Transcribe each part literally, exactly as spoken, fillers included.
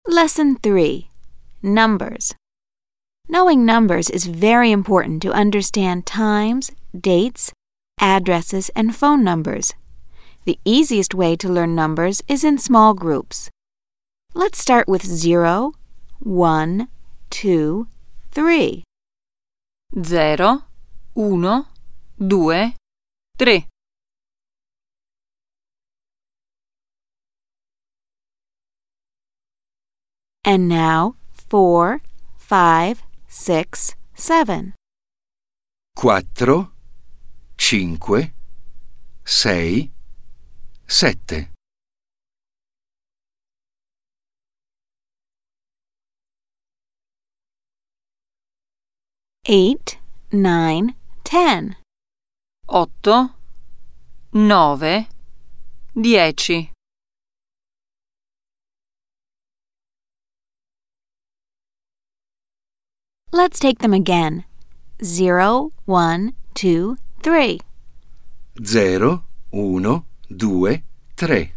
Lesson three. Numbers. Knowing numbers is very important to understand times, dates, addresses, and phone numbers. The easiest way to learn numbers is in small groups. Let's start with zero, one, two, three. Zero, uno, due, tre. And now four, five, six, seven. Quattro, cinque, sei, sette. Eight, nine, ten. Otto, nove, dieci. Let's take them again. Zero, one, two, three. Zero, uno, due, tre.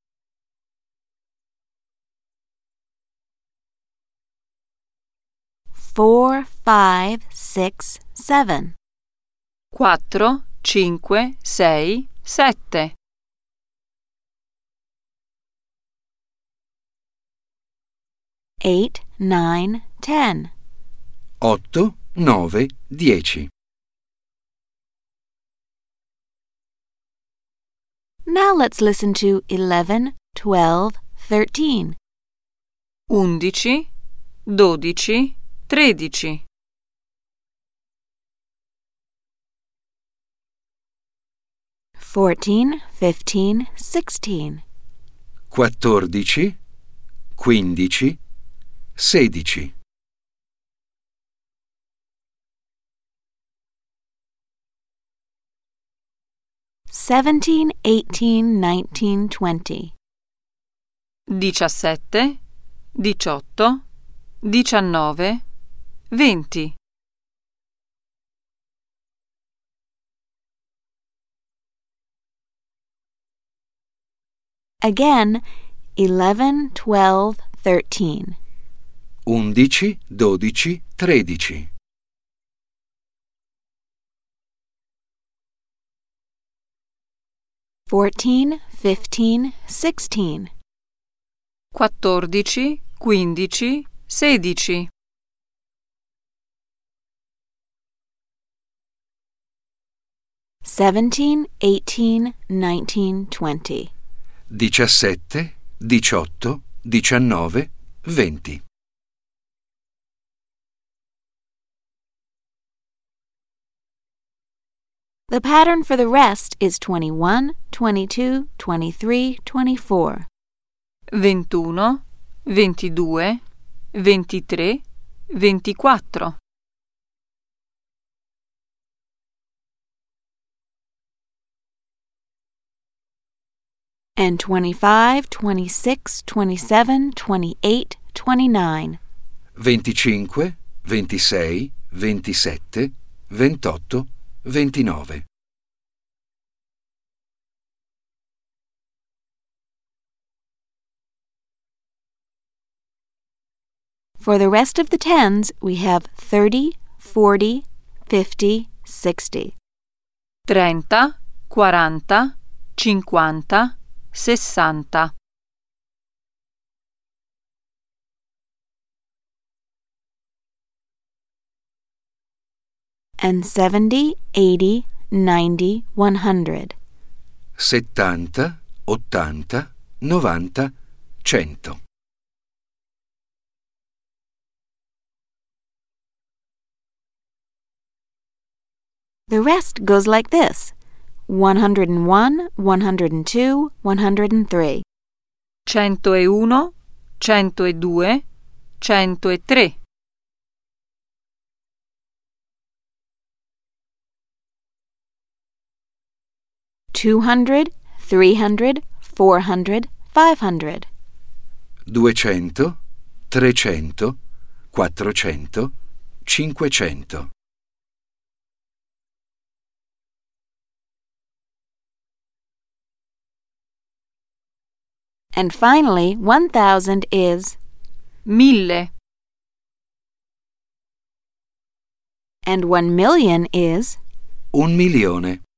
Four, five, six, seven. Quattro, cinque, sei, sette. Eight, nine, ten. Otto, nove, dieci. Now let's listen to eleven, twelve, thirteen. Undici, dodici, tredici. Fourteen, fifteen, sixteen. Quattordici, quindici, sedici. Seventeen, eighteen, nineteen, twenty. Diciassette, diciotto, diciannove, venti. Again, eleven, twelve, thirteen. Undici, dodici, tredici. Fourteen, fifteen, sixteen. Quattordici, quindici, sedici. Seventeen, eighteen, nineteen, twenty. Diciassette, diciotto, diciannove, venti. The pattern for the rest is twenty-one, twenty-two, twenty-three, twenty-four. ventuno, ventidue, ventitré, ventiquattro. And twenty-five, twenty-six, twenty-seven, twenty-eight, twenty-nine. venticinque, ventisei, ventisette, ventotto, ventinove. For the rest of the tens, we have thirty, forty, fifty, sixty. trenta, quaranta, cinquanta, sessanta. And seventy, eighty, ninety, one hundred. settanta, ottanta, novanta, cento. The rest goes like this: one hundred one, one hundred two, one hundred three. centouno, centodue, centotre. two hundred, three hundred, four hundred, five hundred. duecento, trecento, quattrocento, cinquecento. And finally, one thousand is mille. And one million is Un milione.